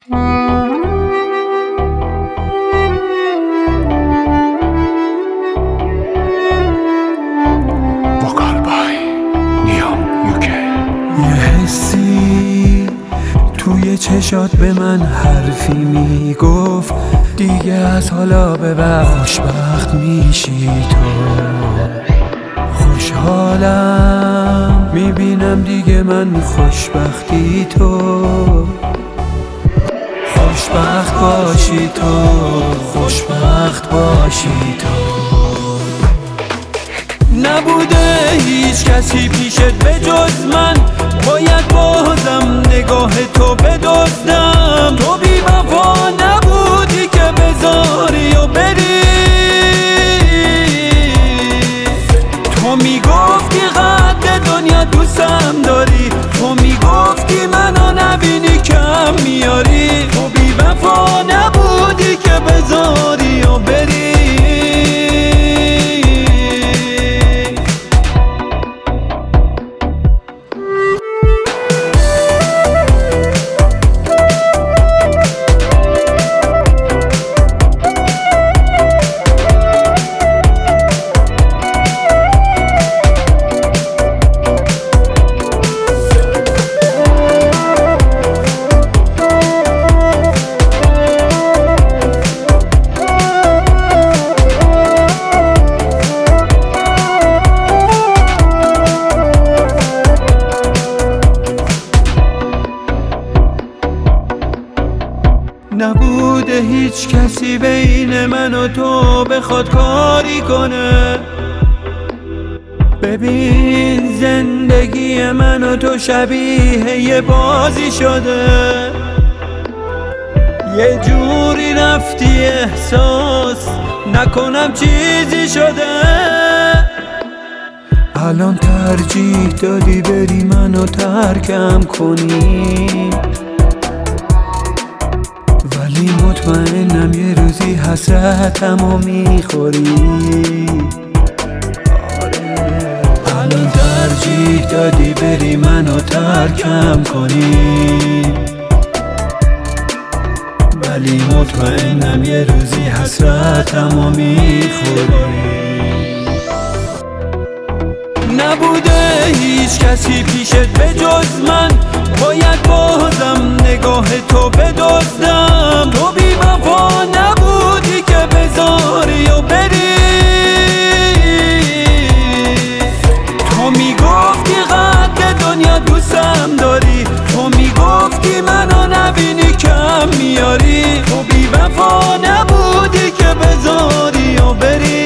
توی چشات به من حرفی میگفت دیگه از حالا به بعد خوشبخت میشی تو. خوشحالم میبینم دیگه من خوشبختی تو. خوشبخت باشی تو، خوشبخت باشی تو. نبوده هیچ کسی پیشت به جز من، باید بازم نگاه تو بدزدم. تو بی وفا نبودی که بذاری و بری. تو میگفتی قد دنیا دوستم داری، تو میگفتی منو نبینی کم میاری. تو بی وفا نبودی که بذاری و بری. نبوده هیچ کسی بین من و تو بخواد کاری کنه. ببین زندگی من و تو شبیه یه بازی شده. یه جوری رفتی احساس نکنم چیزی شده. الان ترجیح دادی بری منو ترکم کنی، ولی مطمئنم یه روزی حسرتمو میخوری. الان ترجیح دادی بری منو ترکم کنی، ولی مطمئنم یه روزی حسرتمو میخوری. نبوده هیچ کسی پیشت به جز من، باید بازم نگاه تو بدزدم. تو بی وفا نبودی که بذاری و بری. تو میگفتی قد دنیا دوستم داری، تو میگفتی منو نبینی کم میاری. تو بی وفا نبودی که بذاری و بری.